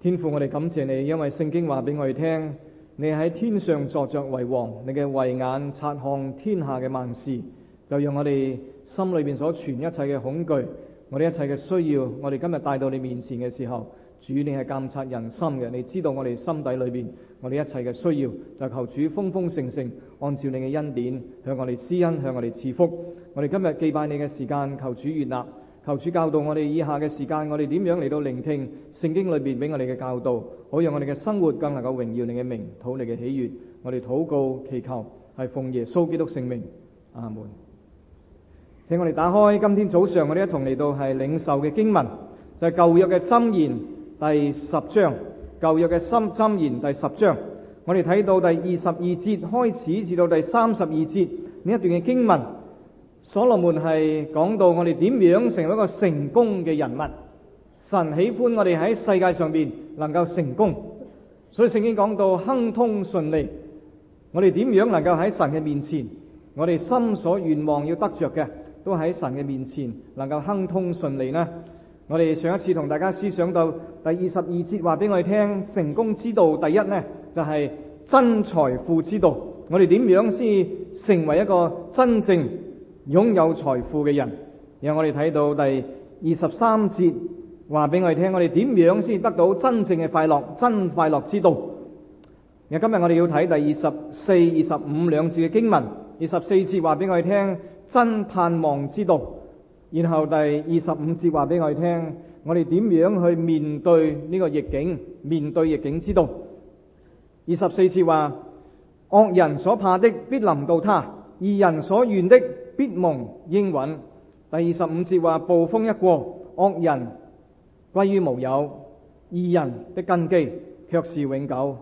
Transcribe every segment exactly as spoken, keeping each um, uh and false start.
天父，我哋感謝你，因為聖經話俾我哋聽，你喺天上坐着為王，你嘅慧眼察看天下嘅萬事，就讓我哋心裏邊所存一切嘅恐懼，我哋一切嘅需要，我哋今日帶到你面前嘅時候，主你係監察人心嘅，你知道我哋心底裏邊我哋一切嘅需要，就求主豐豐盛盛按照你嘅恩典向我哋施恩，向我哋賜福。我哋今日祭拜你嘅時間，求主悅納，求主教導我哋以下嘅時間，我哋點樣嚟到聆聽聖經裏邊俾我哋嘅教導，好讓我哋嘅生活更能夠榮耀你嘅名，討你嘅喜悅。我哋禱告祈求係奉耶穌基督聖名，阿門。請我哋打開今天早上我哋一同嚟到係領受嘅經文，就係舊約嘅箴言第十章，舊約嘅箴箴言第十章，我哋睇到第二十二節開始至到第三十二節呢一段嘅經文，所羅門係講到我哋點樣成為一個成功嘅人物。神喜歡我哋喺世界上邊能夠成功，所以聖經講到亨通順利。我哋點樣能夠喺神嘅面前，我哋心所願望要得着嘅，都喺神嘅面前能夠亨通順利呢？我哋上一次同大家思想到第二十二節話俾我哋聽，成功之道第一呢，就係真財富之道。我哋點樣先成為一個真正擁有財富嘅人？然後我哋睇到第二十三節話俾我哋聽，我哋點樣先得到真正嘅快樂，真快樂之道。然後今日我哋要睇第二十四、二十五兩節嘅經文。二十四節話俾我哋聽真盼望之道，然後第二十五節話俾我哋聽，我哋點樣去面對呢個逆境，面對逆境之道。二十四節話惡人所怕的必臨到他，義人所願的必蒙應允。第二十五節話暴風一過，惡人歸於無有，義人的根基卻是永久。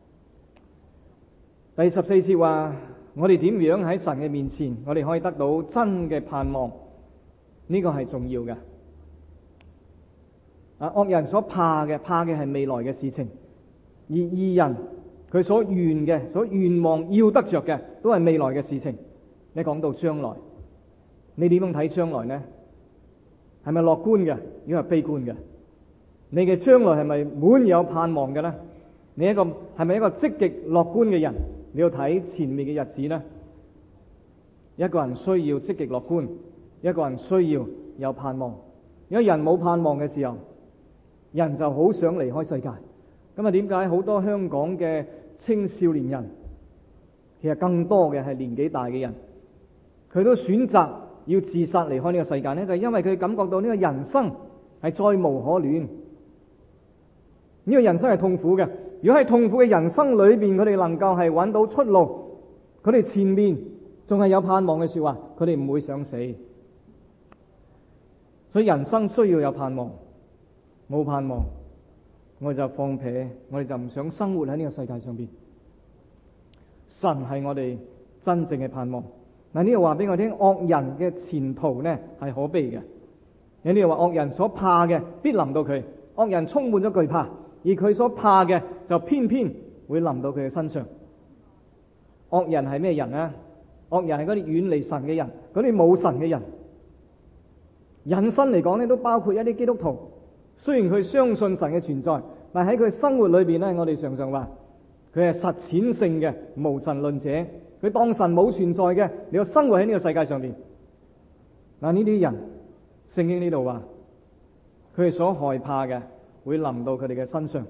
第十四節話我哋點樣喺神嘅面前，我哋可以得到真嘅盼望，呢個係重要嘅。啊，惡人所怕嘅，怕嘅係未來嘅事情；而義人佢所願嘅、所願望要得着嘅，都係未來嘅事情。你講到將來，你點樣睇將來呢？係咪樂觀嘅？抑或悲觀嘅？你嘅將來係咪滿有盼望嘅呢？你一個係咪一個積極樂觀嘅人？你要睇前面嘅日子呢？一個人需要積極樂觀，一個人需要有盼望。如果人冇盼望嘅時候，人就好想離開世界。咁啊，點解好多香港嘅青少年人，其實更多嘅係年紀大嘅人，佢都選擇要自殺離開呢個世界呢？就係因為佢感覺到呢個人生係再無可戀，呢個人生係痛苦嘅。如果喺痛苦嘅人生裏邊，佢哋能夠係揾到出路，佢哋前面仲係有盼望嘅說話，佢哋唔會想死。所以人生需要有盼望，冇盼望我哋就放屁，我哋就唔想生活喺呢個世界上邊。神係我哋真正嘅盼望。嗱，呢度話俾我聽，惡人嘅前途呢係可悲嘅。有呢度話惡人所怕嘅必臨到佢，惡人充滿咗懼怕。而佢所怕嘅就偏偏會臨到佢嘅身上。惡人係咩人呢？惡人係嗰啲遠離神嘅人，嗰啲冇神嘅人。引申嚟講呢，都包括一啲基督徒。雖然佢相信神嘅存在，但喺佢生活裏邊呢，我哋常常話佢係實踐性嘅無神論者。佢當神冇存在嘅，你要生活喺呢個世界上邊。嗱，呢啲人，聖經呢度話佢係所害怕嘅會臨到佢哋嘅身上。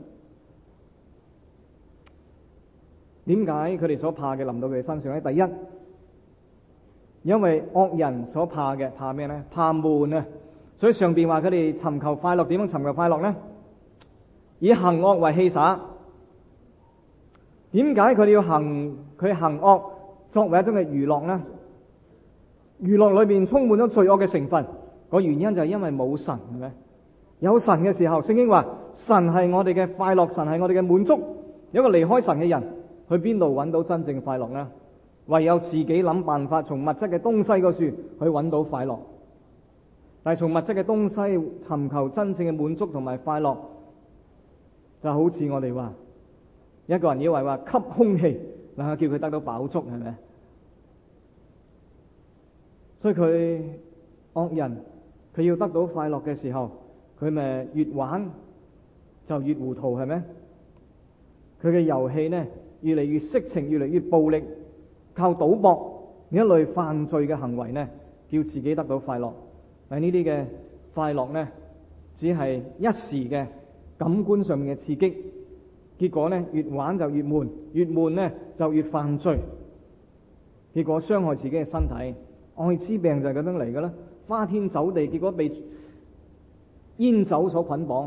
點解佢哋所怕嘅臨到佢哋身上呢？第一，因為惡人所怕嘅怕咩呢？怕悶啊！所以上邊話佢哋尋求快樂，點樣尋求快樂呢？以行惡為戲耍。點解佢哋要行佢行惡作為一種嘅娛樂呢？娛樂裏邊充滿咗罪惡嘅成分。個原因就係因為冇神，係咪？有神嘅時候，聖經話神係我哋嘅快樂，神係我哋嘅滿足。有一個離開神嘅人，去邊度揾到真正快樂呢？唯有自己諗辦法，從物質嘅東西嗰處去揾到快樂。但係從物質嘅東西尋求真正嘅滿足同埋快樂，就好似我哋話，一個人以為話吸空氣能夠叫佢得到飽足，係咪？所以佢惡人，佢要得到快樂嘅時候，佢咪越玩就越糊塗，係咪？佢嘅遊戲呢，越嚟越色情，越嚟越暴力，靠賭博呢一類犯罪嘅行為呢，叫自己得到快樂。但係呢啲嘅快樂呢，只係一時嘅感官上面嘅刺激，結果呢，越玩就越悶，越悶呢就越犯罪，結果傷害自己嘅身體。愛滋病就係咁樣嚟㗎啦，花天酒地，結果被煙酒所捆綁，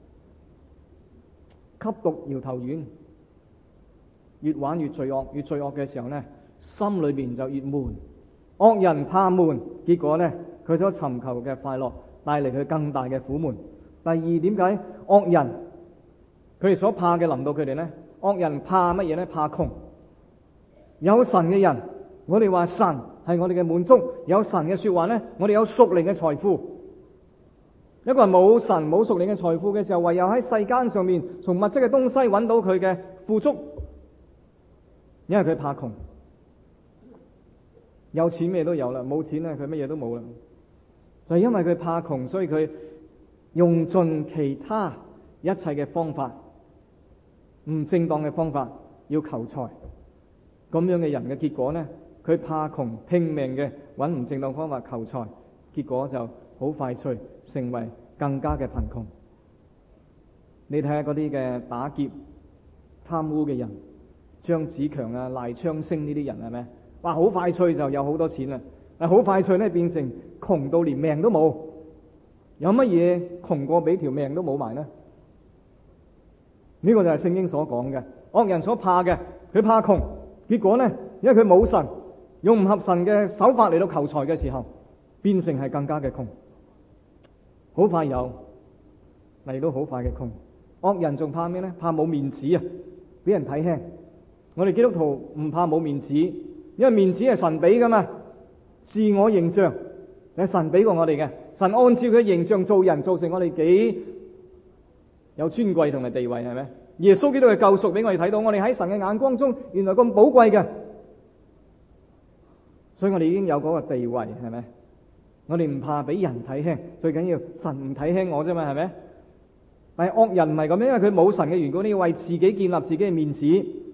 吸毒搖頭丸，越玩越罪惡，越罪惡嘅時候呢，心裏邊就越悶。惡人怕悶，結果呢，佢所尋求嘅快樂帶嚟佢更大嘅苦悶。第二，點解惡人佢哋所怕嘅臨到佢哋呢？惡人怕乜嘢呢？怕窮。有神嘅人，我哋話神係我哋嘅滿足，有神嘅說話呢，我哋有屬靈嘅財富。一個人冇神冇屬靈嘅財富嘅時候，唯有喺世間上面從物質嘅東西揾到佢嘅富足，因為佢怕窮。有錢咩都有啦，冇錢呢，佢乜嘢都冇啦。就係因為佢怕窮，所以佢用盡其他一切嘅方法，唔正當嘅方法要求財。咁樣嘅人嘅結果呢，佢怕窮，拼命嘅揾唔正當方法求財，結果就好快脆成為更加嘅貧窮。你睇下嗰啲嘅打劫貪污嘅人，張子強啊、賴昌星呢啲人係咪？哇，好快脆就有好多錢啦！但好快脆咧變成窮到連命都冇。有乜嘢窮過俾條命都冇埋呢？呢個就係聖經所講嘅惡人所怕嘅，佢怕窮，結果呢，因為佢冇神，用唔合神嘅手法嚟到求財嘅時候，變成係更加嘅窮。好快有嚟到好快嘅窮。惡人仲怕咩呢？怕冇面子啊，俾人睇輕。我哋基督徒唔怕冇面子，因為面子係神俾噶嘛。自我形象係神俾過我哋嘅，神按照佢形象做人，造成我哋幾有尊貴同埋地位，係咪？耶穌基督嘅救贖俾我哋睇到，我哋喺神嘅眼光中原來咁寶貴嘅，所以我哋已經有嗰個地位，係咪？我哋唔怕俾人睇輕，最緊要神唔睇輕我啫嘛，係咪？但係惡人唔係咁樣，因為佢冇神嘅緣故，你要為自己建立自己嘅面子，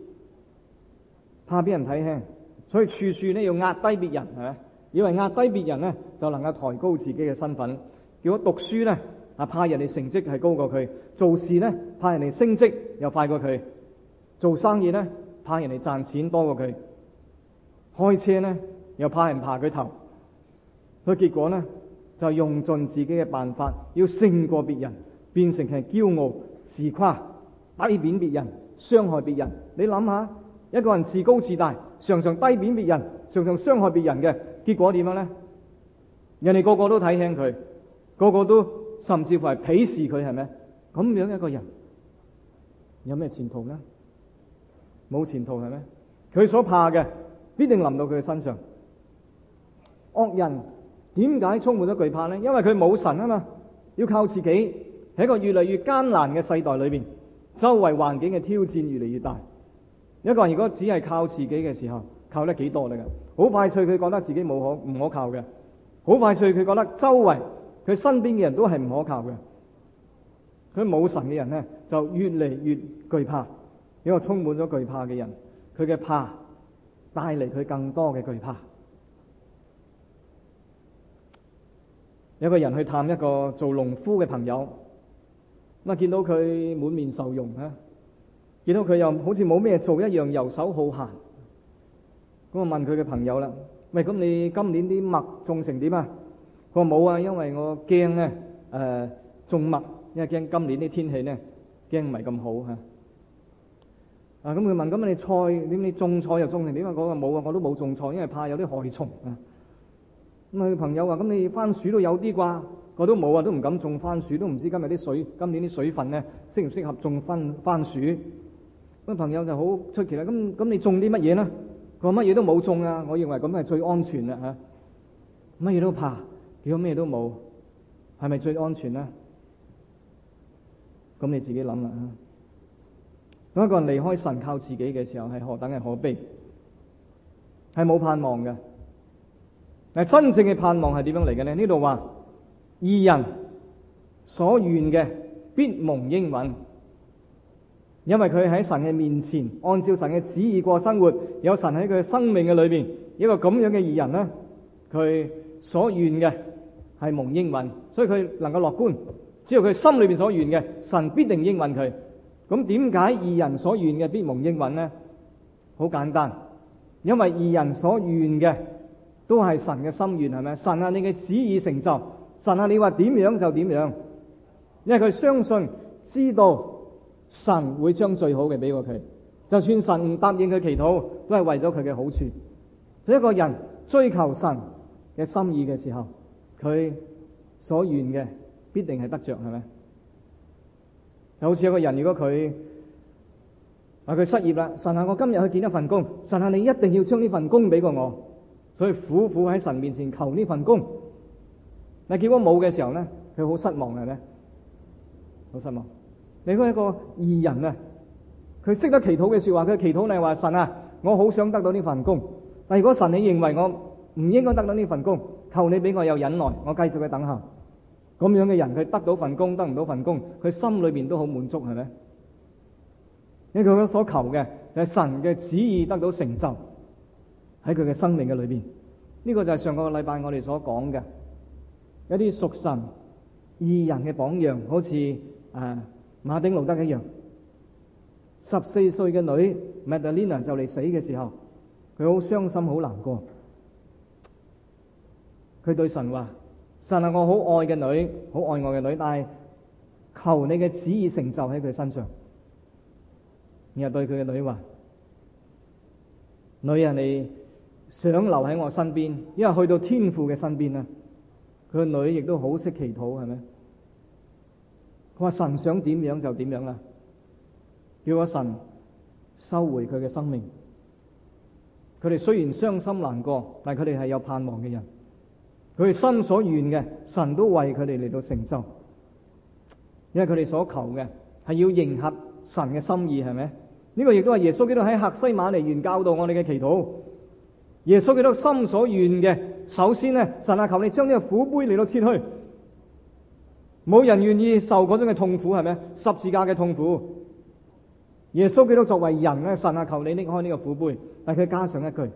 怕俾人睇輕，所以處處呢要壓低別人，係咪？以為壓低別人呢，就能夠抬高自己嘅身份。如果讀書呢，啊怕人哋成績係高過佢；做事呢，怕人哋升職又快過佢；做生意呢，怕人哋賺錢多過佢；開車呢，又怕人爬佢頭。所以結果呢，就用盡自己嘅辦法，要勝過別人，變成係驕傲、自誇、低貶別人、傷害別人。你諗下，一個人自高自大，常常低貶別人，常常傷害別人嘅，結果點樣呢？人哋個個都睇輕佢，個個都甚至乎係鄙視佢，係咪？咁樣一個人有咩前途呢？冇前途，係咪？佢所怕嘅必定臨到佢嘅身上。惡人點解充滿咗懼怕呢？因為佢冇神啊嘛，要靠自己。喺一個越嚟越艱難嘅世代裏邊，周圍環境嘅挑戰越嚟越大。一個人如果只係靠自己嘅時候，靠得幾多嚟㗎？好快脆佢覺得自己冇可唔可靠嘅，好快脆佢覺得周圍佢身邊嘅人都係唔可靠嘅。佢冇神嘅人呢，就越嚟越懼怕。一個充滿咗懼怕嘅人，佢嘅怕帶嚟佢更多嘅懼怕。有個人去探一個做農夫嘅朋友，咁啊見到佢滿面愁容啊，見到佢又好似冇咩做一樣，游手好閒。咁啊問佢嘅朋友啦，喂，咁你今年啲麥種成點啊？佢話冇啊，因為我驚咧誒種麥，因為驚今年啲天氣咧驚唔係咁好吓。啊咁佢問，咁你菜點？你種菜又種成點啊？我話冇啊，我都冇種菜，因為怕有啲害蟲啊。咁佢朋友話，咁你番薯都有啲啩？我都冇啊，都唔敢種番薯，都唔知今日啲水，今年啲水分咧適唔適合種番番薯。咁朋友就好出奇啦，咁咁你種啲乜嘢呢？佢話乜嘢都冇種啊，我認為咁係最安全啦吓，乜嘢都怕，如果咩都冇，係咪最安全呢？咁你自己諗啦吓。當一個人離開神靠自己嘅時候，係何等嘅可悲，係冇盼望嘅。但真正嘅盼望係點樣嚟嘅呢？呢度話義人所願嘅必蒙應允， 因為佢喺神嘅面前，按照神嘅旨意過生活，有神喺佢嘅生命嘅裏邊，一個咁樣嘅義人呢，佢所願嘅係蒙應允，所以佢能夠樂觀。只要佢心裏邊所願嘅，神必定應允佢。咁點解義人所願嘅必蒙應允呢？好簡單，因為義人所願嘅都係神嘅心願，係咪？神啊，你嘅旨意成就，神啊，你話點樣就點樣，因為佢相信知道神會將最好嘅俾過佢，就算神唔答應佢祈禱，都係為咗佢嘅好處。所以一個人追求神嘅心意嘅時候，佢所願嘅必定係得着，係咪？就好似一個人，如果佢話佢失業啦，神啊，我今日去見一份工，神啊，你一定要將呢份工俾過我，所以苦苦喺神面前求呢份工。但結果冇嘅時候咧，佢好失望，係咪？好失望。你講一個義人啊，佢識得祈禱嘅說話，佢祈禱你話，神啊，我好想得到呢份工，但如果神你認為我唔應該得到呢份工，求你俾我有忍耐，我繼續去等候。咁樣嘅人，佢得到份工，得唔到份工，佢心裏邊都好滿足，係咪？因為佢所求嘅就係神嘅旨意得到成就喺佢嘅生命嘅裏邊。呢個就係上個禮拜我哋所講嘅一啲屬神義人嘅榜樣，好似誒馬丁路德一樣。十四歲嘅女 Madalena 就嚟死嘅時候，佢好傷心，好難過。佢對神話：神啊，我好愛嘅女，好愛我嘅女，但係求你嘅旨意成就喺佢身上。然後對佢嘅女話：女啊，你想留喺我身邊，因為去到天父嘅身邊啦。佢個女亦都好識祈禱，係咪？佢話神想點樣就點樣啦，叫個神收回佢嘅生命。佢哋雖然傷心難過，但係佢哋係有盼望嘅人。佢哋心所願嘅，神都為佢哋嚟到成就，因為佢哋所求嘅係要迎合神嘅心意，係咪？呢個亦都係耶穌基督喺客西馬尼園教導我哋嘅祈禱。耶穌基督心所願嘅，首先呢，神啊，求你將呢個苦杯嚟到撤去。冇人願意受嗰種嘅痛苦，係咪？十字架嘅痛苦。耶穌基督作為人咧，神啊，求你拎開呢個苦杯，但係佢加上一句：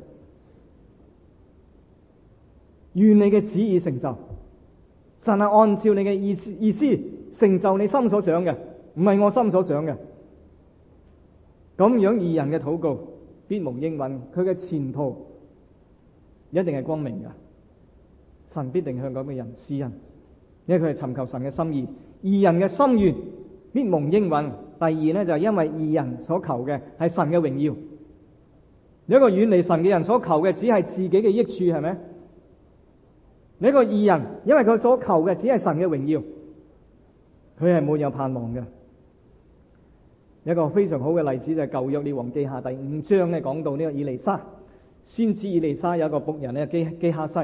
願你嘅旨意成就。神係按照你嘅意思意思成就你心所想嘅，唔係我心所想嘅。咁樣義人嘅禱告必蒙應允，佢嘅前途一定係光明嘅。神必定向咁嘅人施恩，因為佢係尋求神嘅心意。義人嘅心願必蒙應允。第二呢，就係因為義人所求嘅係神嘅榮耀。一個遠離神嘅人所求嘅只係自己嘅益處，係咪？呢個義人，因為佢所求嘅只係神嘅榮耀，佢係沒有盼望嘅。一個非常好嘅例子就係舊約列王記下第五章咧，講到呢個以利沙先知以利沙有一個僕人咧，基基哈西。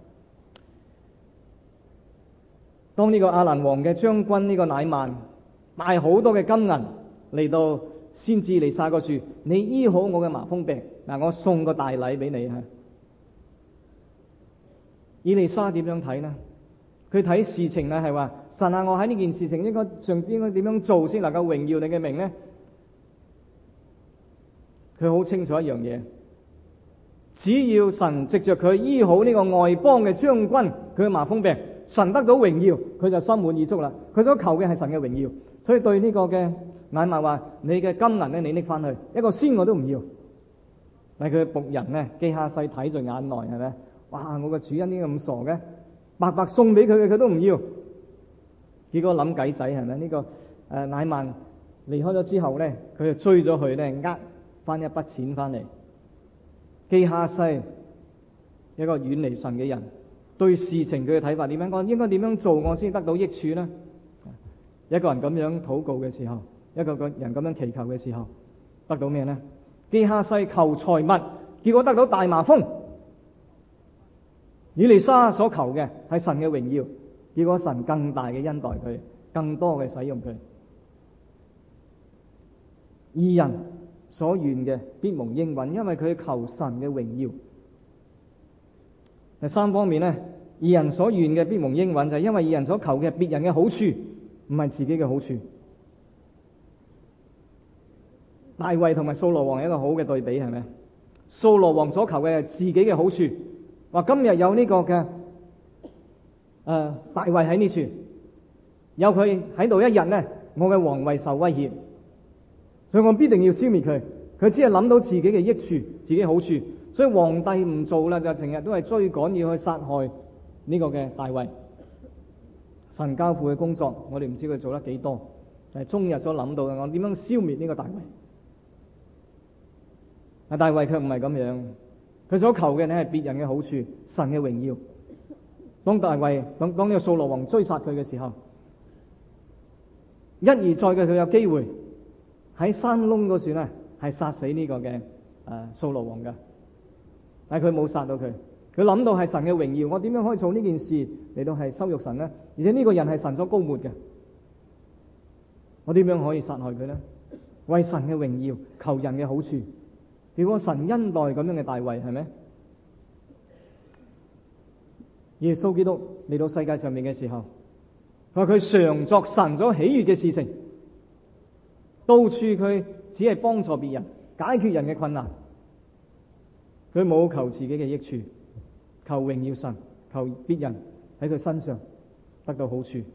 當呢個亞蘭王嘅將軍呢個乃曼帶好多嘅金銀嚟到先知以利沙個處，你醫好我嘅麻風病，嗱，我送個大禮俾你吓。以利沙點樣睇呢？佢睇事情咧係話，神啊，我喺呢件事情應該上應該點樣做先能夠榮耀你嘅名呢？佢好清楚一樣嘢，只要神藉着佢醫好呢個外邦嘅將軍佢嘅麻風病，神得到榮耀，佢就心滿意足啦。佢所求嘅係神嘅榮耀，所以對呢個嘅乃縵話：你嘅金銀咧，你拎翻去，一個仙我都唔要。但係佢嘅僕人呢，基哈西睇在眼內，係咪？哇！我個主人點解咁傻嘅？白白送俾佢嘅佢都唔要。結果諗計仔，係咪？呢、這個誒、呃、乃縵離開咗之後咧，佢就追咗佢咧，呃翻一筆錢翻嚟。基哈西一個遠離神嘅人，對事情佢嘅睇法點樣講？應該點樣做我先得到益處呢？一個人咁樣禱告嘅時候，一個個人咁樣祈求嘅時候，得到咩呢？基哈西求財物，結果得到大麻風。以利沙所求嘅係神嘅榮耀，結果神更大嘅恩待佢，更多嘅使用佢。義人所願嘅必蒙應允，因為佢求神嘅榮耀。第三方面呢，義人所願嘅必蒙應允，就係因為義人所求嘅別人嘅好處，唔係自己嘅好處。 大衛同埋掃羅王係一個好嘅對比，係咪？掃羅王所求嘅係自己嘅好處，話今日有呢個嘅誒、呃、大衛喺呢處，有佢喺度一日呢，我嘅皇位受威脅，所以我必定要消滅佢。佢只係諗到自己嘅益處、自己好處，所以皇帝唔做啦，就成日都係追趕要去殺害呢個嘅大衛。神交付嘅工作，我哋唔知佢做得幾多，但係終日所諗到嘅，我點樣消滅呢個大衛？啊，大衛卻唔係咁樣，佢所求嘅呢係別人嘅好處，神嘅榮耀。當大衛當當呢個掃羅王追殺佢嘅時候，一而再嘅佢有機會喺山窿嗰處呢係殺死呢個嘅誒掃羅王嘅，但係佢冇殺到佢。佢諗到係神嘅榮耀，我點樣可以做呢件事嚟到係羞辱神呢？而且呢個人係神所膏抹嘅，我點樣可以殺害佢呢？為神嘅榮耀，求人嘅好處。如果神恩待咁樣嘅大衛，係咪？耶穌基督嚟到世界上面嘅時候，佢話佢常作神所喜悅嘅事情，到處佢只係幫助別人，解決人嘅困難，佢冇求自己嘅益處，求榮耀神，求別人喺佢身上得到好處。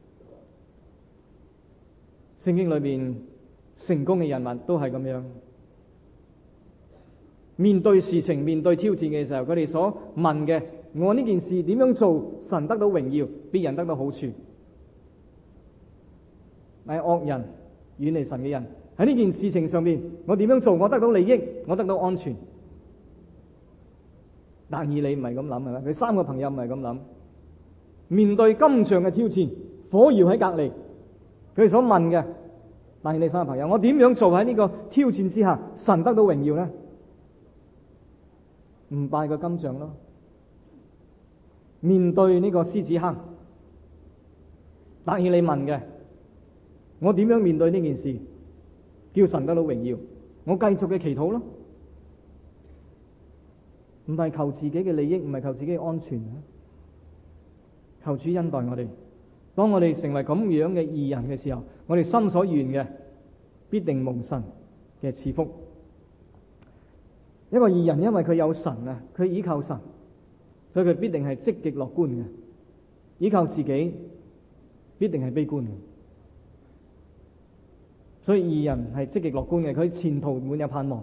聖經裏面成功嘅人物都係咁樣，面對事情、面對挑戰嘅時候，佢哋所問嘅，我呢件事點樣做，神得到榮耀，別人得到好處。係惡人、遠離神嘅人喺呢件事情上面，我點樣做，我得到利益，我得到安全。但以理唔係咁諗，係咪？佢三個朋友唔係咁諗。面對金像嘅挑戰，火窯喺隔籬，佢哋所問嘅，但以理三個朋友，我點樣做喺呢個挑戰之下，神得到榮耀呢？唔拜個金像咯。面對呢個獅子坑，但以理問嘅，我點樣面對呢件事，叫神得到榮耀？我繼續嘅祈禱咯。唔係求自己嘅利益，唔係求自己嘅安全，求主恩待我哋。當我哋成為咁樣嘅義人嘅時候，我哋心所願嘅必定蒙神嘅賜福。一個義人因為佢有神啊，佢依靠神，所以佢必定係積極樂觀嘅。依靠自己必定係悲觀嘅。所以義人係積極樂觀嘅，佢前途滿有盼望。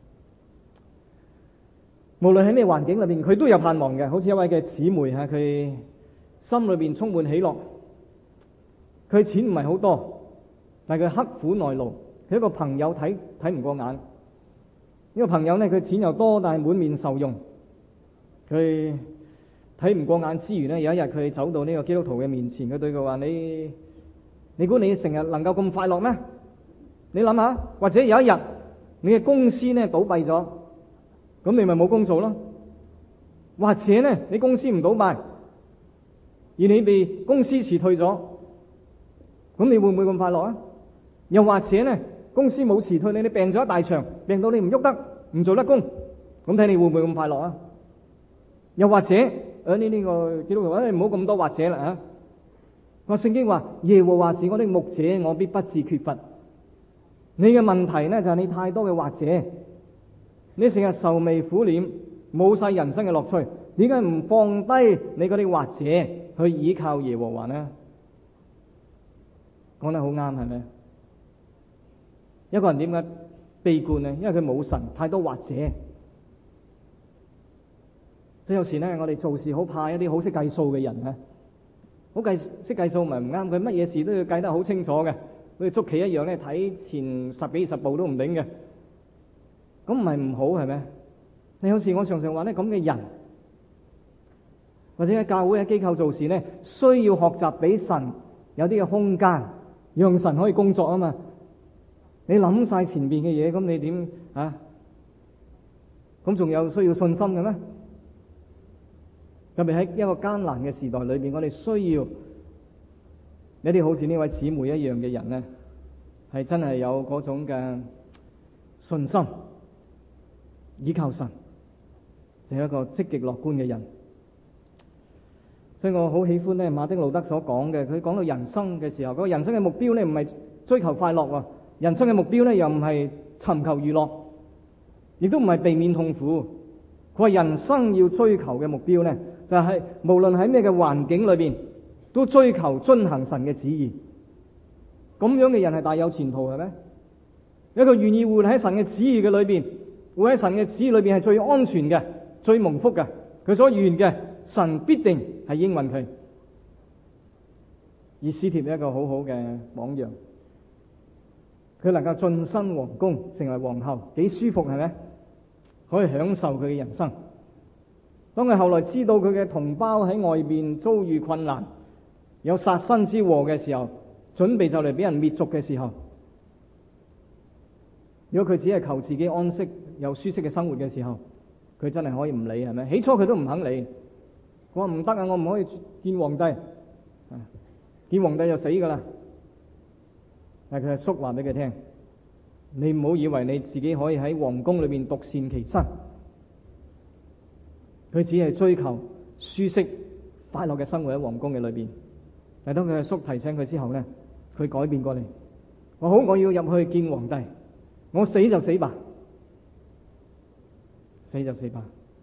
無論喺咩環境裏邊，佢都有盼望嘅。好似一位嘅姊妹吓，佢心裏邊充滿喜樂。佢錢唔係好多，但係佢刻苦耐勞。佢一個朋友睇睇唔過眼，呢個朋友呢，佢錢又多，但係滿面受用。佢睇唔過眼之餘呢，有一日佢走到呢個基督徒嘅面前，佢對佢話：你你估你成日能夠咁快樂咩？你諗下，或者有一日你嘅公司呢倒閉咗。咁你咪冇工做咯，或者呢，你公司唔倒閉，而你被公司辭退咗，咁你會唔會咁快樂啊？又或者呢，公司冇辭退你，你病咗一大場，病到你唔喐得，唔做得工，咁睇你會唔會咁快樂啊？又或者，誒呢呢個基督徒話，你唔好咁多或者啦啊！個聖經話耶和華是我的牧者，我必不致缺乏。你嘅問題呢，就係你太多嘅或者。你成日愁眉苦臉，冇晒人生嘅樂趣，點解唔放低你嗰啲或者去依靠耶和華呢？講得好啱，係咪？一個人點解悲觀呢？因為佢冇神，太多或者。所以有時呢，我哋做事好怕一啲好識計數嘅人啊，好計識計數咪唔啱，佢乜嘢事都要計得好清楚嘅，好似捉棋一樣咧，睇前十幾二十步都唔頂嘅。咁唔係唔好，係咪？你有時我常常話呢，咁嘅人或者喺教會喺機構做事呢，需要學習俾神有啲嘅空間，讓神可以工作啊嘛。你諗晒前邊嘅嘢，咁你點啊？咁仲有需要信心嘅咩？特別喺一個艱難嘅時代裏邊，我哋需要一啲好似呢位姊妹一樣嘅人呢，係真係有嗰種嘅信心。依靠神，就係一個積極樂觀嘅人。所以我好喜歡咧馬丁路德所講嘅，佢講到人生嘅時候，嗰個人生嘅目標咧唔係追求快樂喎， 人生嘅目標咧，又唔係尋求娛樂，亦都唔係避免痛苦。佢話人生要追求嘅目標咧，就係無論喺咩嘅環境裏邊，都追求遵行神嘅旨意。咁樣嘅人係大有前途，係咪？一個願意活喺神嘅旨意嘅裏邊，活喺神嘅旨意裏邊係最安全嘅、最蒙福嘅。佢所願嘅，神必定係應允佢。以斯帖一個好好嘅榜樣，佢能夠晉身皇宮，成為皇后，幾舒服係咪？可以享受佢嘅人生。當佢後來知道佢嘅同胞喺外邊遭遇困難，有殺身之禍嘅時候，準備就嚟俾人滅族嘅時候，如果佢只係求自己安息有舒適嘅生活嘅時候，佢真係可以唔理，係咪？起初佢都唔肯理，佢話唔得啊，我唔可以見皇帝，見皇帝就死噶啦。但係佢阿叔話俾佢聽，你唔好以為你自己可以喺皇宮裏邊獨善其身。佢只係追求舒適快樂嘅生活喺皇宮嘅裏邊。但當佢阿叔提醒佢之後呢，佢改變過嚟，我好，我要入去見皇帝，我死就死吧，死就死吧。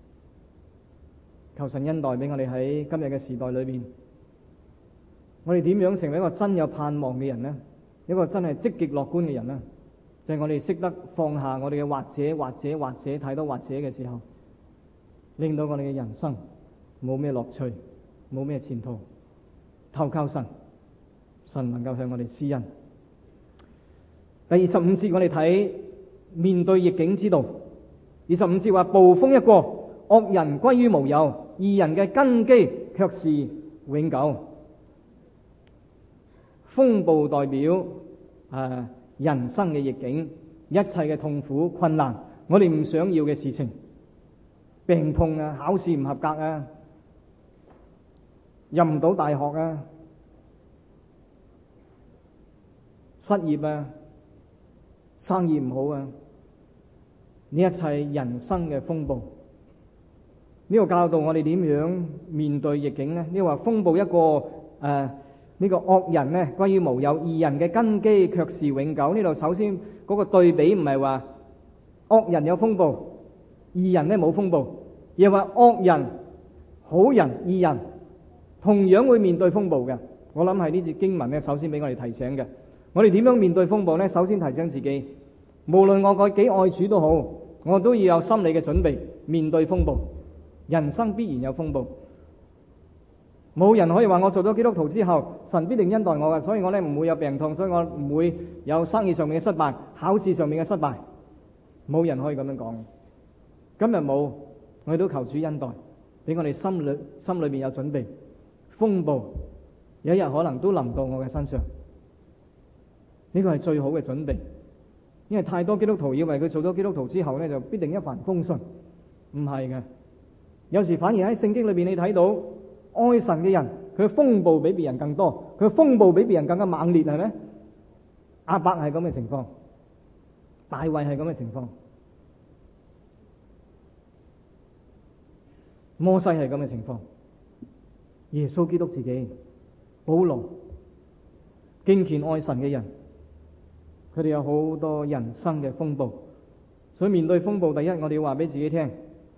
求神恩待俾我哋喺今日嘅時代裏邊，我哋點樣成為一個真有盼望嘅人呢？一個真係積極樂觀嘅人呢？就係我哋識得放下我哋嘅或者或者或者太多或者嘅時候，令到我哋嘅人生冇咩樂趣，冇咩前途。投靠神，神能夠向我哋施恩。第二十五節我哋睇面對逆境之道。二十五節話，暴風一過，惡人歸於無有，義人嘅根基卻是永久。風暴代表誒、呃、人生嘅逆境，一切嘅痛苦困難，我哋唔想要嘅事情，病痛啊，考試唔合格啊，入唔到大學啊，失業啊，生意唔好啊，呢一切人生嘅風暴，呢個教導我哋點樣面對逆境呢？呢個話風暴一個誒。呃呢個惡人呢歸於無有，義人嘅根基卻是永久。呢度首先嗰個對比唔係話惡人有風暴，義人呢冇風暴，而係話惡人、好人、義人同樣會面對風暴嘅。我諗係呢節經文呢，首先俾我哋提醒嘅。我哋點樣面對風暴呢？首先提醒自己，無論我個幾愛主都好，我都要有心理嘅準備面對風暴。人生必然有風暴。冇人可以話我做咗基督徒之後，神必定恩待我嘅，所以我咧唔會有病痛，所以我唔會有生意上面嘅失敗、考試上面嘅失敗。冇人可以咁樣講。今日冇，我哋都求主恩待，俾我哋心裏心裏邊有準備。風暴有一日可能都臨到我嘅身上，呢個係最好嘅準備。因為太多基督徒以為佢做咗基督徒之後咧就必定一帆風順，唔係嘅。有時反而喺聖經裏邊你睇到。愛神嘅人，佢嘅風暴比別人更多，佢嘅風暴比別人更加猛烈，係咪？亞伯係咁嘅情況，大衛係咁嘅情況，摩西係咁嘅情況，耶穌基督自己，保羅，敬虔愛神嘅人，佢哋有好多人生嘅風暴，所以面對風暴，第一我哋要話俾自己聽，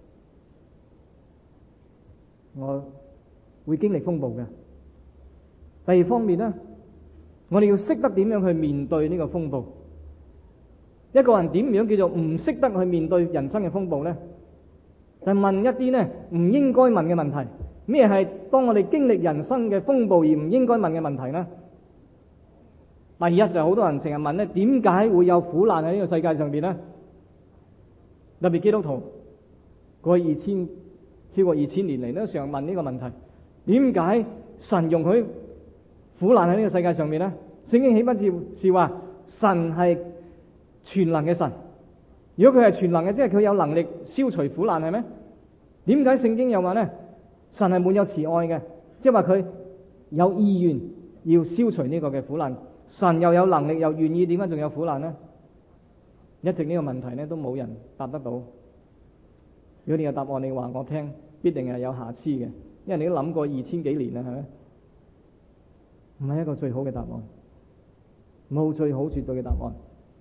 我會經歷風暴嘅。第二方面呢，我哋要識得點樣去面對呢個風暴。一個人點樣叫做唔識得去面對人生嘅風暴呢？就係問一啲呢唔應該問嘅問題。咩係當我哋經歷人生嘅風暴而唔應該問嘅問題呢？第一就係好多人成日問呢，點解會有苦難喺呢個世界上邊呢？特別基督徒過去二千超過二千年嚟都常問呢個問題。點解神容許苦難喺呢個世界上面呢？聖經豈不是是話神係全能嘅神？如果佢係全能嘅，即係佢有能力消除苦難，係咩？點解聖經又話呢？神係滿有慈愛嘅，即係話佢有意願要消除呢個嘅苦難。神又有能力又願意，點解仲有苦難呢？一直呢個問題呢都冇人答得到。如果你有答案，你話我聽，必定係有瑕疵嘅。因為你都諗過二千幾年啦，係咪？唔係一個最好嘅答案，冇最好絕對嘅答案。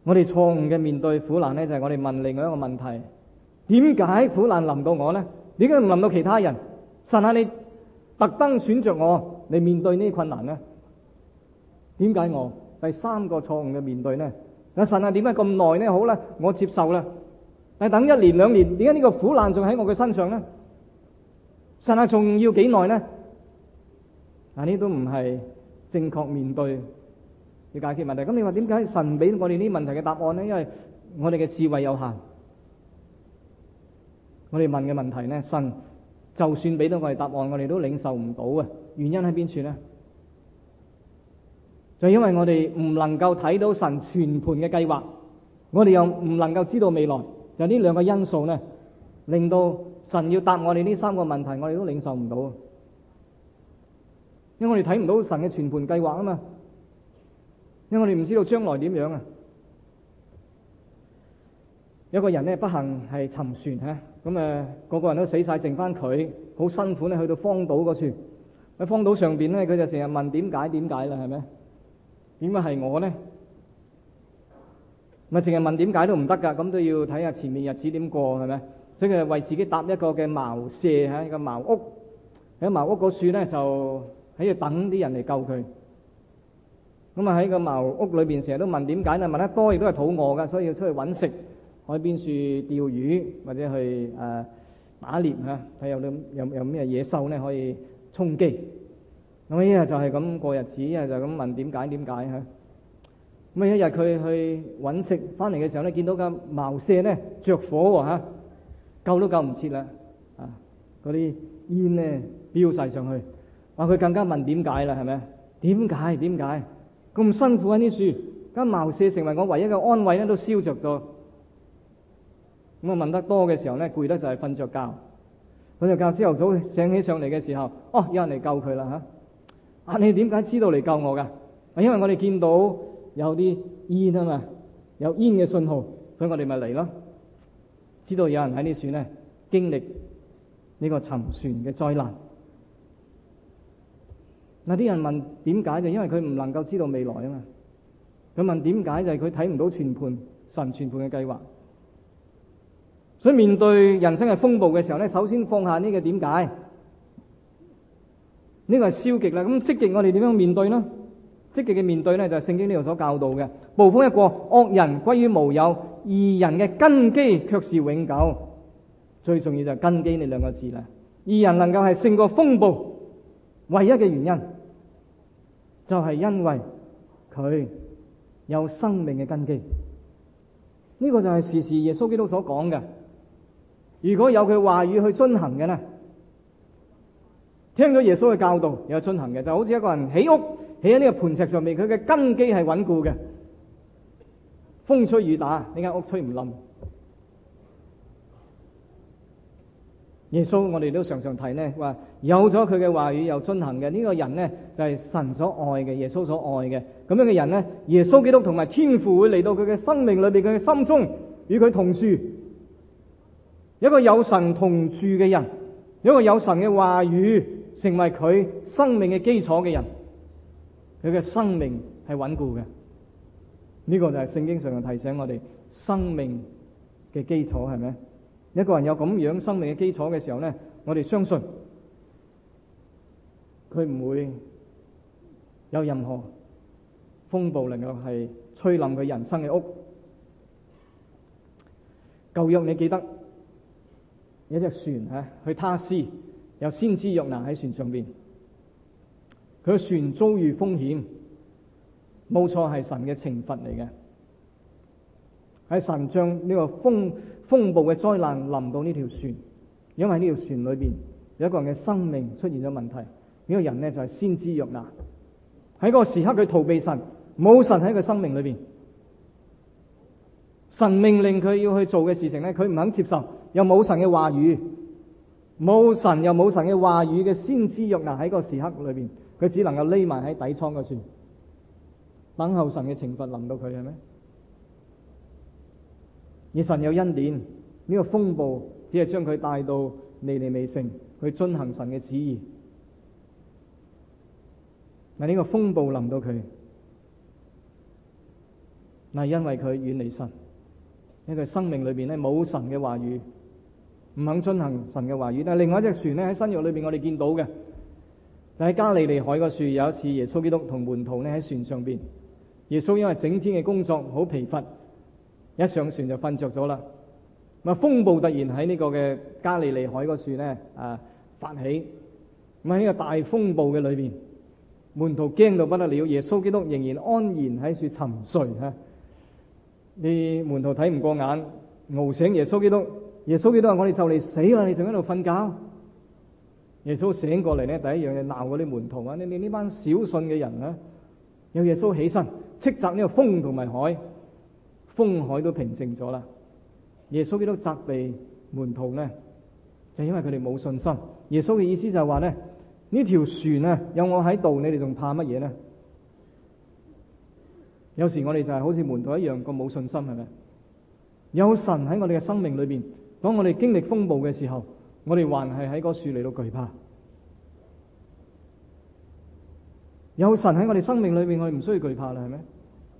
我哋錯誤嘅面對苦難呢，就係我哋問另外一個問題：點解苦難臨到我呢？點解唔臨到其他人？神啊，你特登選着我嚟面對呢啲困難呢？點解我？第三個錯誤嘅面對呢？阿神啊，點解咁耐呢？好啦，我接受啦。但係等一年兩年，點解呢個苦難仲喺我嘅身上呢？神啊，仲要幾耐呢？嗱，呢都唔係正確面對要解決問題。咁你話點解神俾我哋呢啲問題嘅答案呢？因為我哋嘅智慧有限，我哋問嘅問題呢，神就算俾到我哋答案，我哋都領受唔到啊！原因喺邊處呢？就因為我哋唔能夠睇到神全盤嘅計劃，我哋又唔能夠知道未來，就呢兩個因素呢，令到神要答我哋呢三個問題，我哋都領受唔到。因為我哋睇唔到神嘅全盤計劃啊嘛，因為我哋唔知道將來點樣啊。有個人呢，不幸係沉船吓，咁誒個個人都死晒，剩翻佢，好辛苦咧去到荒島嗰處。喺荒島上邊咧，佢就成日問點解點解啦，係咪？點解係我呢？咪淨係問點解都唔得噶，咁都要睇下前面日子點過，係咪？所以佢為自己搭一個嘅茅舍吓，一個茅屋。喺茅屋嗰處咧就喺度等啲人嚟救佢。咁啊喺個茅屋裏邊成日都問點解咧？問得多亦都係肚餓噶，所以要出去揾食，海邊處釣魚或者去誒、呃、打獵吓，睇有啲有有咩野獸咧可以充飢。咁一日就係咁過日子，一日就咁問點解點解吓。咁啊一日佢去揾食翻嚟嘅時候咧，見到個茅舍咧着火吓，救都救唔切啦，啊嗰啲煙咧飆晒上去，話佢更加問點解啦，係咪？點解點解咁辛苦喺呢樹？間茅舍成為我唯一嘅安慰咧，都燒着咗。咁啊問得多嘅時候咧，攰得就係瞓着覺。瞓着覺朝頭早醒起上嚟嘅時候，哦有人嚟救佢啦吓。啊你點解知道嚟救我噶？因為我哋見到有啲煙啊嘛，有煙嘅信號，所以我哋咪嚟咯。知道有人喺呢樹咧經歷呢個沉船嘅災難。嗱啲人問點解，就因為佢唔能夠知道未來啊嘛。佢問點解就係佢睇唔到全盤神全盤嘅計劃。所以面對人生嘅風暴嘅時候咧，首先放下呢個點解，呢個係消極啦。咁積極我哋點樣面對呢？積極嘅面對咧就係聖經呢度所教導嘅。暴風一過，惡人歸於無有，義人嘅根基卻是永久。最重要就係根基呢兩個字啦。義人能夠係勝過風暴，唯一嘅原因就係因為佢有生命嘅根基。呢個就係時時耶穌基督所講嘅。如果有佢話語去遵行嘅呢，聽咗耶穌嘅教導有遵行嘅，就好似一個人起屋起喺呢個磐石上面，佢嘅根基係穩固嘅，風吹雨打呢間屋吹唔冧。耶穌我哋都常常提呢，話有咗佢嘅話語又遵行嘅呢個人呢，就係神所愛嘅，耶穌所愛嘅咁樣嘅人呢，耶穌基督同埋天父會嚟到佢嘅生命裏邊，佢嘅心中與佢同住。一個有神同住嘅人，一個有神嘅話語成為佢生命嘅基礎嘅人，佢嘅生命係穩固嘅。呢個就係聖經上嘅提醒我哋生命嘅基礎，係咪？一個人有咁樣生命嘅基礎嘅時候呢，我哋相信佢唔會有任何風暴能夠係吹冧佢人生嘅屋。舊約你記得有一隻船吓去他施，有先知約拿喺船上邊，佢個船遭遇風險，冇錯係神嘅懲罰嚟嘅，係神將呢個風風暴嘅災難臨到呢條船，因為呢條船裏邊有一個人嘅生命出現咗問題。呢、這個人呢，就係、是、先知約拿，喺嗰個時刻佢逃避神，冇神喺佢生命裏邊，神命令佢要去做嘅事情呢，佢唔肯接受。又冇神嘅話語，冇神又冇神嘅話語嘅先知約拿喺個時刻裏邊，佢只能夠匿埋喺底艙嗰處，等候神嘅懲罰臨到佢，係咪？而神有恩典，呢、這個風暴只係將佢帶到尼尼微城去遵行神嘅旨意。嗱，呢個風暴臨到佢， 嗱，因為佢遠離神，因為佢生命裏邊咧冇神嘅話語，唔肯遵行神嘅話語。但係另外一隻船咧喺新約裏邊我哋見到嘅，就喺加利利海個樹。有一次耶穌基督同門徒咧喺船上邊，耶穌因為整天嘅工作好疲乏，一上船就瞓着咗啦。咁啊風暴突然喺呢個嘅加利利海個樹咧啊發起，咁喺呢個大風暴嘅裏邊，門徒驚到不得了，耶穌基督仍然安然喺樹沉睡吓。啲門徒睇唔過眼，熬醒耶穌基督。耶穌基督話：我哋就嚟死啦，你仲喺度瞓覺？耶穌醒過嚟咧，第一樣嘢鬧嗰啲門徒啊！你哋呢班小信嘅人啊！有耶穌起身斥責呢個風同埋海，風海都平靜咗啦。耶穌基督責備門徒呢，就因為佢哋冇信心。耶穌嘅意思就係話咧，呢條船啊，有我喺度，你哋仲怕乜嘢呢？有時我哋就係好似門徒一樣咁冇信心，係咪？有神喺我哋嘅生命裏邊，當我哋經歷風暴嘅時候，我哋還係喺嗰樹嚟到懼怕。有神喺我哋生命裏邊，我哋唔需要懼怕啦，係咪？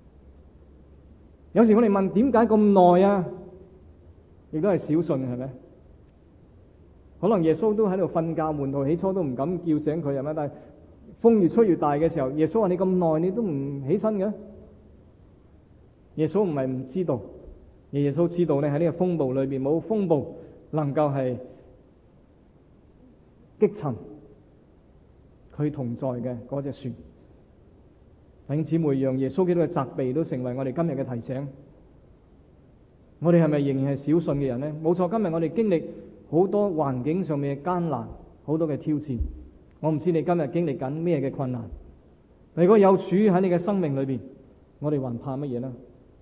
有時我哋問點解咁耐啊？亦都係小信，係咪？可能耶穌都喺度瞓覺，門徒起初都唔敢叫醒佢，係咪？但係風越吹越大嘅時候，耶穌話：你咁耐你都唔起身嘅？耶穌唔係唔知道，而耶穌知道咧，喺呢個風暴裏邊，冇風暴能夠係擊沉佢同在嘅嗰隻船。弟兄姊妹，讓耶穌基督嘅責備都成為我哋今日嘅提醒。我哋係咪仍然係小信嘅人呢？冇錯，今日我哋經歷好多環境上面嘅艱難，好多嘅挑戰。我唔知你今日經歷緊咩嘅困難。如果有主喺你嘅生命裏邊，我哋還怕乜嘢呢？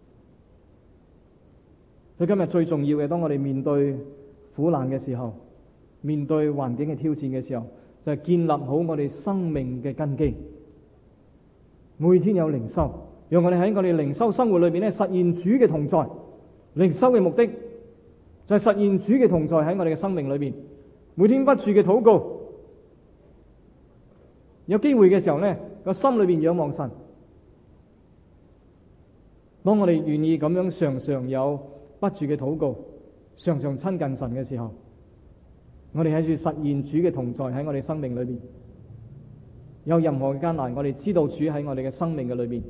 所以今日最重要嘅，當我哋面對苦難嘅時候，面對環境嘅挑戰嘅時候，就係建立好我哋生命嘅根基。每天有靈修，讓我哋喺我哋靈修生活裏邊咧，實現主嘅同在。靈修嘅目的就係實現主嘅同在喺我哋嘅生命裏邊。每天不住嘅禱告，有機會嘅時候咧，個心裏邊仰望神。當我哋願意咁樣常常有不住嘅禱告，常常親近神嘅時候，我哋喺住實現主嘅同在喺我哋生命裏邊。有任何嘅艱難，我哋知道主喺我哋嘅生命嘅裏邊。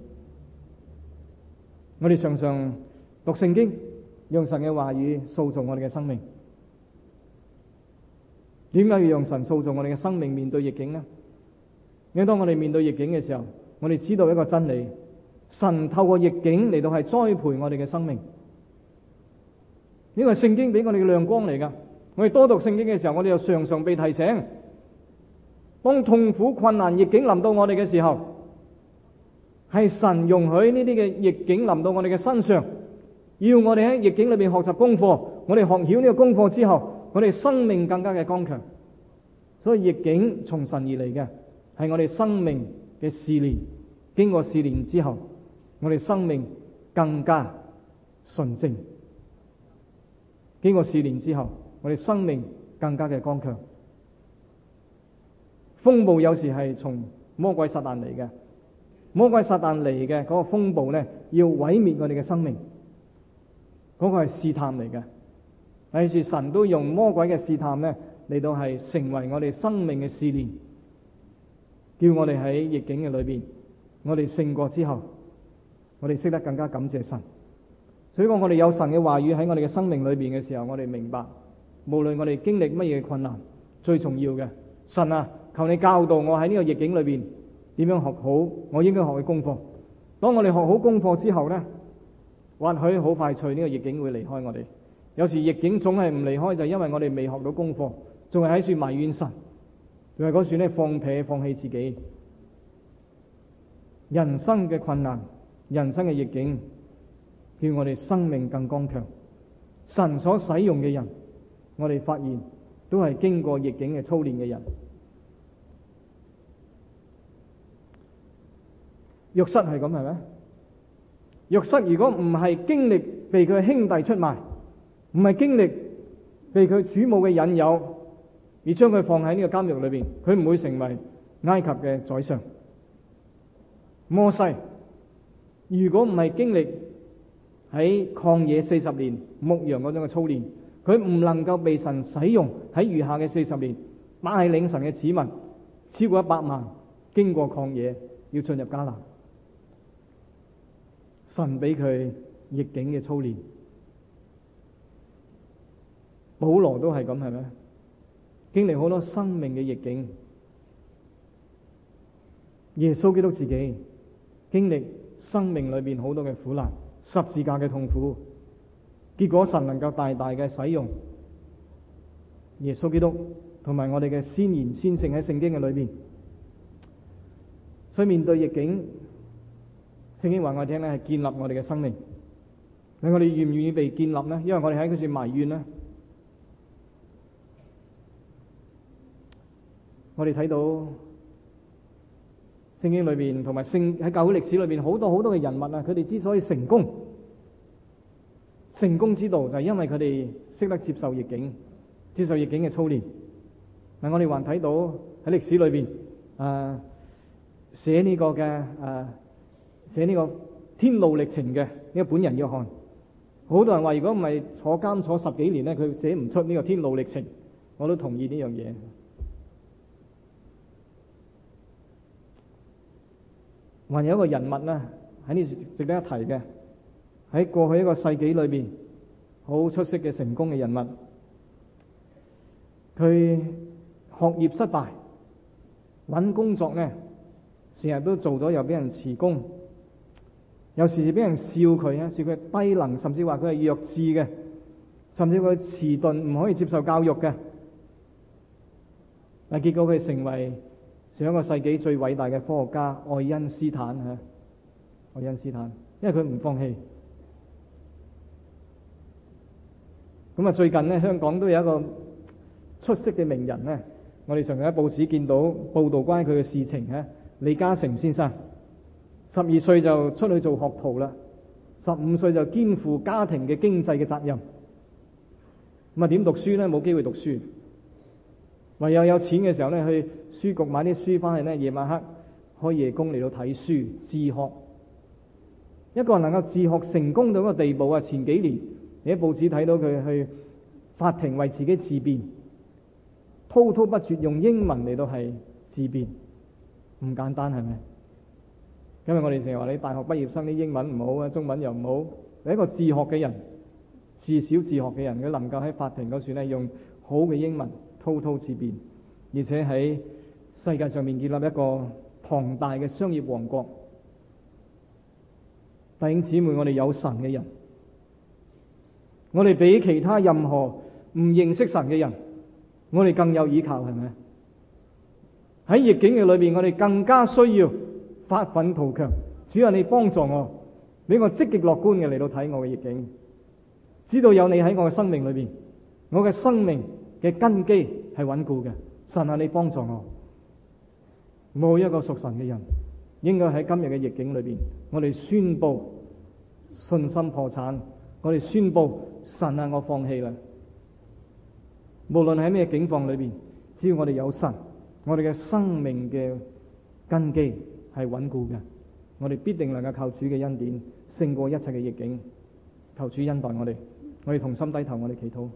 我哋常常讀聖經，用神嘅話語塑造我哋嘅生命。點解要用神塑造我哋嘅生命面對逆境呢？因為當我哋面對逆境嘅時候，我哋知道一個真理：神透過逆境嚟到係栽培我哋嘅生命。呢個係聖經俾我哋嘅亮光嚟噶。我哋多讀聖經嘅時候，我哋又常常被提醒，當痛苦、困難、逆境臨到我哋嘅時候，係神容許呢啲嘅逆境臨到我哋嘅身上，要我哋喺逆境裏邊學習功課。我哋學曉呢個功課之後，我哋生命更加嘅剛強。所以逆境從神而嚟嘅，係我哋生命嘅試煉。經過試煉之後，我哋生命更加純正。經過試煉之後，我哋生命更加嘅剛強。風暴有時係從魔鬼撒旦嚟嘅，魔鬼撒旦嚟嘅嗰個風暴呢，要毀滅我哋嘅生命，嗰個係試探嚟嘅。但是神都用魔鬼嘅試探呢，嚟到係成為我哋生命嘅試煉，叫我哋喺逆境嘅裏邊，我哋勝過之後，我哋識得更加感謝神。所以講，我哋有神嘅話語喺我哋嘅生命裏邊嘅時候，我哋明白，無論我哋經歷乜嘢困難，最重要嘅，神啊，求你教導我喺呢個逆境裏邊點樣學好我應該學嘅功課。當我哋學好功課之後呢，或許好快脆呢個逆境會離開我哋。有時逆境總係唔離開，就係因為我哋未學到功課，仲係喺處埋怨神，仲係嗰處呢放屁放棄自己。人生嘅困難，人生嘅逆境，叫我哋生命更剛強。神所使用嘅人，我哋發現都係經過逆境嘅操練嘅人。約瑟係咁，係咪？約瑟如果唔係經歷被佢兄弟出賣，唔係經歷被佢主母嘅引誘，而將佢放喺呢個監獄裏邊，佢唔會成為埃及嘅宰相。摩西如果唔係經歷喺曠野四十年牧羊嗰種嘅操練，佢唔能夠被神使用喺餘下嘅四十年，帶領神嘅子民超過一百萬經過曠野要進入迦南。神俾佢逆境嘅操練，保羅都係咁，係咪？經歷好多生命嘅逆境。耶穌基督自己經歷生命裏邊好多嘅苦難，十字架嘅痛苦，結果神能夠大大嘅使用耶穌基督同埋我哋嘅先賢先聖喺聖經嘅裏邊。所以面對逆境，聖經話我哋聽咧係建立我哋嘅生命。令我哋願唔願意被建立呢？因為我哋喺嗰處埋怨呢，我哋睇到聖經裏邊同埋聖喺教會歷史裏邊好多好多嘅人物啊，佢哋之所以成功，成功之道就係因為佢哋識得接受逆境，接受逆境嘅操練。嗱，我哋還睇到喺歷史裏邊誒寫呢個嘅誒寫呢個天路歷程嘅呢個本人約翰，好多人話如果唔係坐監坐十幾年咧，佢寫唔出呢個天路歷程。我都同意呢樣嘢。還有一個人物咧喺呢度值得一提嘅，喺過去一個世紀裏邊好出色嘅成功嘅人物，佢學業失敗，揾工作呢成日都做咗又俾人辭工，有時俾人笑佢啊，笑佢低能，甚至話佢係弱智嘅，甚至佢遲鈍，唔可以接受教育嘅。但結果佢成為上一個世紀最偉大嘅科學家愛因斯坦嚇，愛因斯坦，因為佢唔放棄。咁啊，最近呢，香港都有一個出色嘅名人呢，我哋常常喺報紙見到報導關於佢嘅事情嚇。李嘉誠先生十二歲就出去做學徒啦，十五歲就肩負家庭嘅經濟嘅責任。咁啊，點讀書呢？冇機會讀書，唯有有錢嘅時候呢，去書局買啲書翻去呢，夜晚黑開夜工嚟到睇書自學。一個人能夠自學成功到一個地步啊！前幾年你喺報紙睇到佢去法庭為自己自辯，滔滔不絕用英文嚟到係自辯。唔簡單係咪？因為我哋成日話你大學畢業生啲英文唔好啊，中文又唔好。你一個自學嘅人，自小自學嘅人，佢能夠喺法庭嗰處呢，用好嘅英文滔滔自辯，而且喺世界上面建立一個龐大嘅商業王國。弟兄姊妹，我哋有神嘅人，我哋比其他任何唔認識神嘅人，我哋更有依靠，係咪？喺逆境嘅裏邊，我哋更加需要發奮圖強。主啊，你幫助我，俾我積極樂觀嘅嚟到睇我嘅逆境，知道有你喺我嘅生命裏邊，我嘅生命嘅根基係穩固嘅。神啊，你幫助我。冇一個屬神嘅人應該喺今日嘅逆境裏邊，我哋宣布信心破產，我哋宣布神啊，我放棄啦。無論喺咩境況裏邊，只要我哋有神，我哋嘅生命嘅根基係穩固嘅，我哋必定能夠靠主嘅恩典勝過一切嘅逆境。求主恩待我哋，我哋同心低頭，我哋祈禱。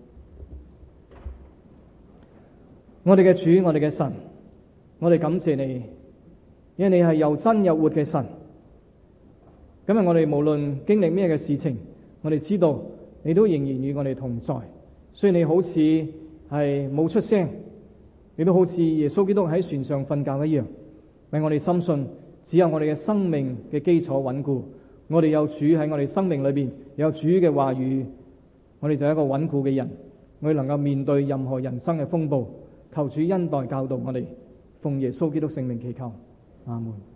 我哋嘅主，我哋嘅神，我哋感謝你，因為你係又真又活嘅神。今日我哋無論經歷咩嘅事情，我哋知道你都仍然與我哋同在。雖然你好似係冇出聲，你都好似耶穌基督喺船上瞓覺一樣，但我哋深信只有我哋嘅生命嘅基礎穩固，我哋有主喺我哋生命裏邊，有主嘅話語，我哋就係一個穩固嘅人，我哋能夠面對任何人生嘅風暴。求主恩待教導我哋，奉耶穌基督聖名祈求，阿門。